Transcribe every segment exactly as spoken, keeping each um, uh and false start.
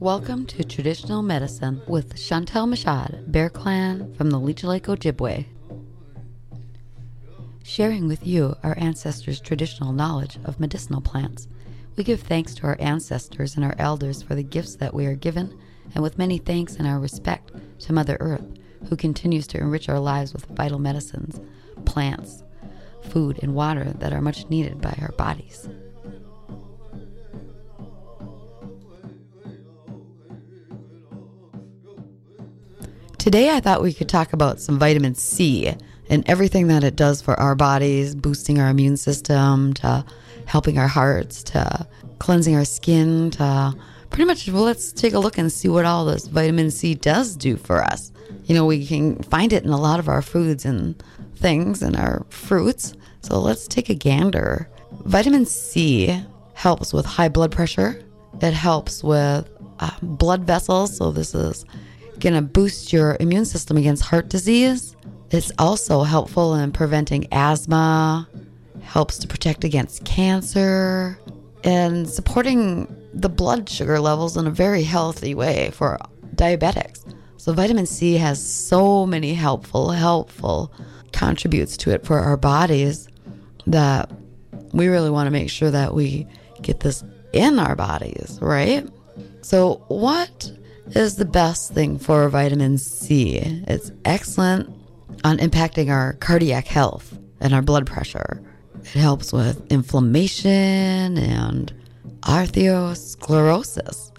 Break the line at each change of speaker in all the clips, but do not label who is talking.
Welcome to Traditional Medicine with Chantel Mashad, Bear Clan from the Leech Lake Ojibwe. Sharing with you our ancestors' traditional knowledge of medicinal plants. We give thanks to our ancestors and our elders for the gifts that we are given, and with many thanks and our respect to Mother Earth, who continues to enrich our lives with vital medicines, plants, food, and water that are much needed by our bodies. Today I thought we could talk about some vitamin C and everything that it does for our bodies, boosting our immune system, to helping our hearts, to cleansing our skin, to pretty much, well, let's take a look and see what all this vitamin C does do for us. You know, we can find it in a lot of our foods and things and our fruits. So let's take a gander. Vitamin C helps with high blood pressure. It helps with uh, blood vessels. So this is going to boost your immune system against heart disease. It's also helpful in preventing asthma, helps to protect against cancer, and supporting the blood sugar levels in a very healthy way for diabetics. So vitamin C has so many helpful, helpful contributes to it for our bodies that we really want to make sure that we get this in our bodies, right? So what is the best thing for vitamin C? It's excellent on impacting our cardiac health and our blood pressure. It helps with inflammation and arteriosclerosis.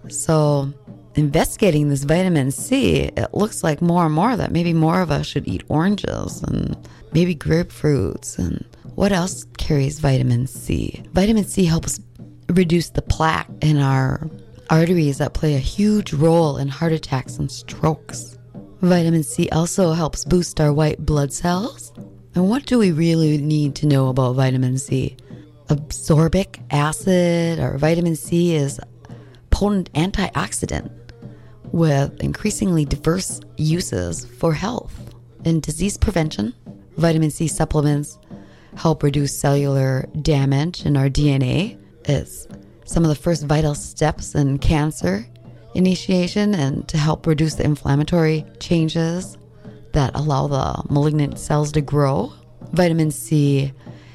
So investigating this vitamin C, it looks like more and more that maybe more of us should eat oranges and maybe grapefruits. And what else carries vitamin C? Vitamin C helps reduce the plaque in our arteries that play a huge role in heart attacks and strokes. Vitamin C also helps boost our white blood cells. And what do we really need to know about vitamin C? Ascorbic acid, or vitamin C, is a potent antioxidant with increasingly diverse uses for health and disease prevention. Vitamin C supplements help reduce cellular damage in our D N A. It's some of the first vital steps in cancer initiation and to help reduce the inflammatory changes that allow the malignant cells to grow. Vitamin C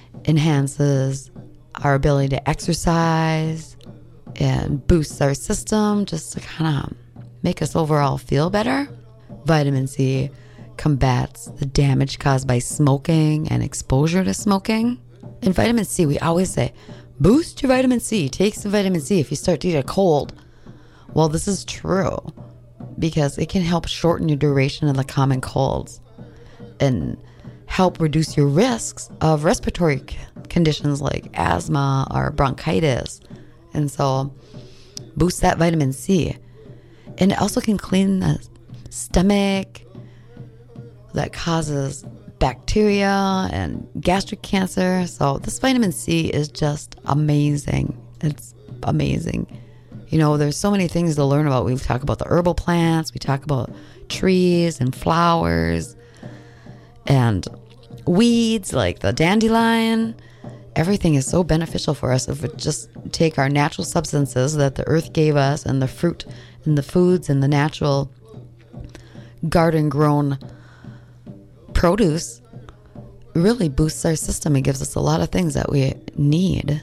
enhances our ability to exercise and boosts our system just to kind of make us overall feel better. Vitamin C combats the damage caused by smoking and exposure to smoking. In vitamin C, we always say, boost your vitamin C. Take some vitamin C if you start to get a cold. Well, this is true because it can help shorten your duration of the common colds and help reduce your risks of respiratory conditions like asthma or bronchitis. And so boost that vitamin C. And it also can clean the stomach that causes bacteria and gastric cancer. So this vitamin C is just amazing. It's amazing. You know, there's so many things to learn about. We talk about the herbal plants. We talk about trees and flowers and weeds like the dandelion. Everything is so beneficial for us if we just take our natural substances that the earth gave us and the fruit and the foods and the natural garden-grown produce. Really boosts our system and gives us a lot of things that we need.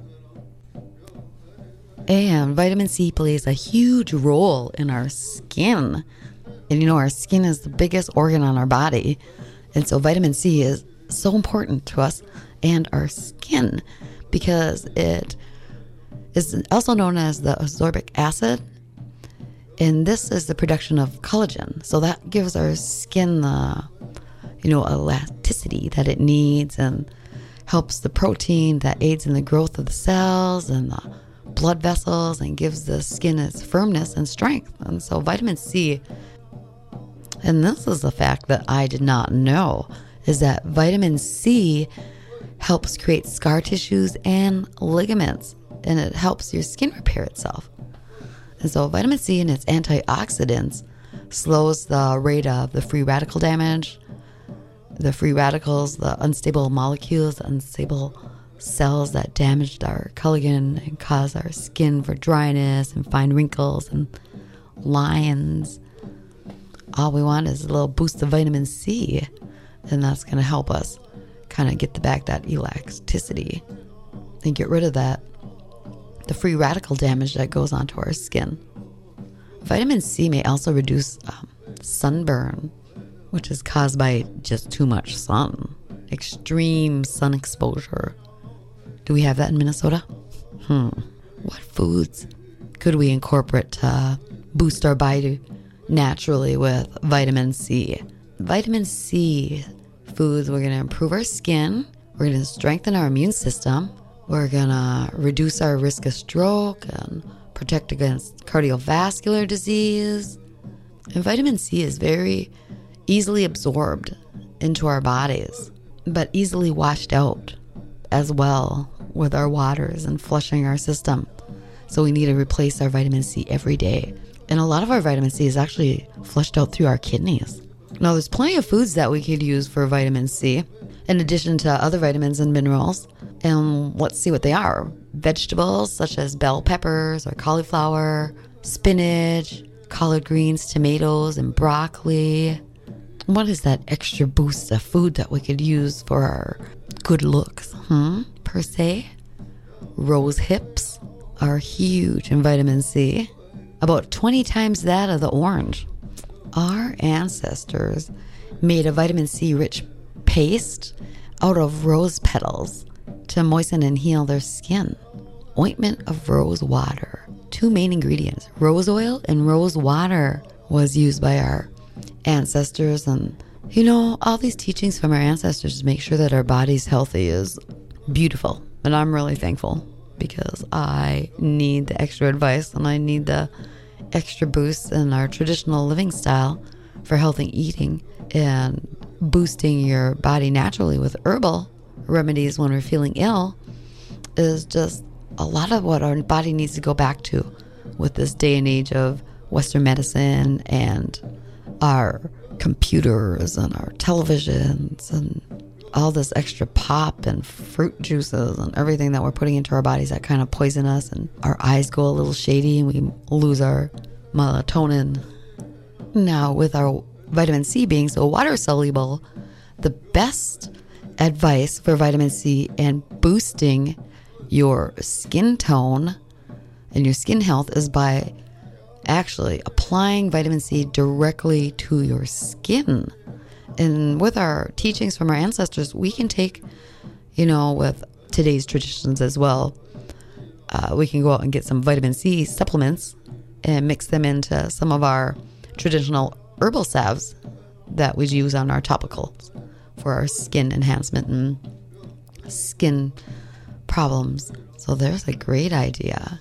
And vitamin C plays a huge role in our skin. And you know, our skin is the biggest organ on our body. And so vitamin C is so important to us and our skin because it is also known as the ascorbic acid. And this is the production of collagen. So that gives our skin the, you know, elasticity that it needs and helps the protein that aids in the growth of the cells and the blood vessels and gives the skin its firmness and strength. And so vitamin C, and this is the fact that I did not know, is that vitamin C helps create scar tissues and ligaments, and it helps your skin repair itself. And so vitamin C and its antioxidants slows the rate of the free radical damage, the free radicals, the unstable molecules, the unstable cells that damaged our collagen and cause our skin for dryness and fine wrinkles and lines. All we want is a little boost of vitamin C, and that's going to help us kind of get the back that elasticity and get rid of that, the free radical damage that goes onto our skin. Vitamin C may also reduce um, sunburn, which is caused by just too much sun, extreme sun exposure. Do we have that in Minnesota? Hmm. What foods could we incorporate to boost our body naturally with vitamin C? Vitamin C foods, we're going to improve our skin. We're going to strengthen our immune system. We're going to reduce our risk of stroke and protect against cardiovascular disease. And vitamin C is very easily absorbed into our bodies, but easily washed out as well with our waters and flushing our system. So we need to replace our vitamin C every day. And a lot of our vitamin C is actually flushed out through our kidneys. Now, there's plenty of foods that we could use for vitamin C, in addition to other vitamins and minerals. And let's see what they are. Vegetables such as bell peppers or cauliflower, spinach, collard greens, tomatoes, and broccoli. What is that extra boost of food that we could use for our good looks, hmm, per se? Rose hips are huge in vitamin C, about twenty times that of the orange. Our ancestors made a vitamin C rich paste out of rose petals to moisten and heal their skin. Ointment of rose water. Two main ingredients, rose oil and rose water, was used by our ancestors. And you know, all these teachings from our ancestors to make sure that our body's healthy is beautiful. And I'm really thankful because I need the extra advice and I need the extra boosts in our traditional living style for healthy eating and boosting your body naturally with herbal remedies when we're feeling ill is just a lot of what our body needs to go back to with this day and age of Western medicine and our computers and our televisions and all this extra pop and fruit juices and everything that we're putting into our bodies that kind of poison us, and our eyes go a little shady and we lose our melatonin. Now, with our vitamin C being so water soluble, the best advice for vitamin C and boosting your skin tone and your skin health is by actually applying vitamin C directly to your skin. And with our teachings from our ancestors, we can take, you know, with today's traditions as well, uh, we can go out and get some vitamin C supplements and mix them into some of our traditional herbal salves that we use on our topicals for our skin enhancement and skin problems. So there's a great idea.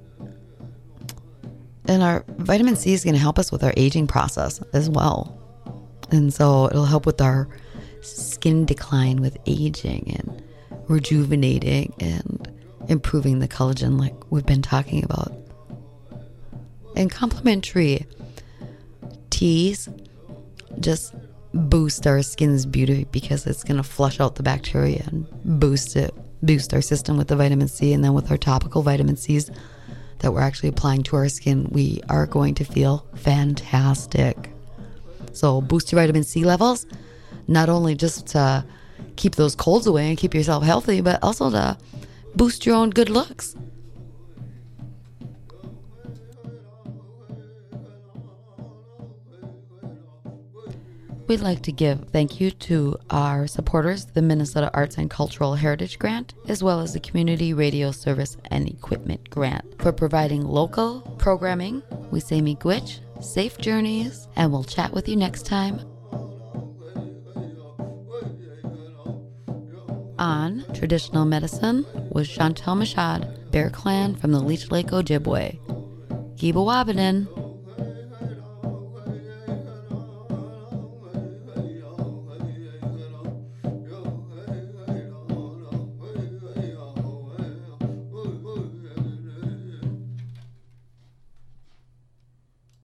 And our vitamin C is going to help us with our aging process as well. And so it'll help with our skin decline with aging and rejuvenating and improving the collagen like we've been talking about. And complementary teas just boost our skin's beauty because it's going to flush out the bacteria and boost it, boost our system with the vitamin C. And then with our topical vitamin C's that we're actually applying to our skin, we are going to feel fantastic. So boost your vitamin C levels, not only just to keep those colds away and keep yourself healthy, but also to boost your own good looks. We'd like to give thank you to our supporters, the Minnesota Arts and Cultural Heritage Grant, as well as the Community Radio Service and Equipment Grant, for providing local programming. We say miigwech, safe journeys, and we'll chat with you next time on Traditional Medicine with Chantel Mashad, Bear Clan from the Leech Lake Ojibwe. Giba Wabanin.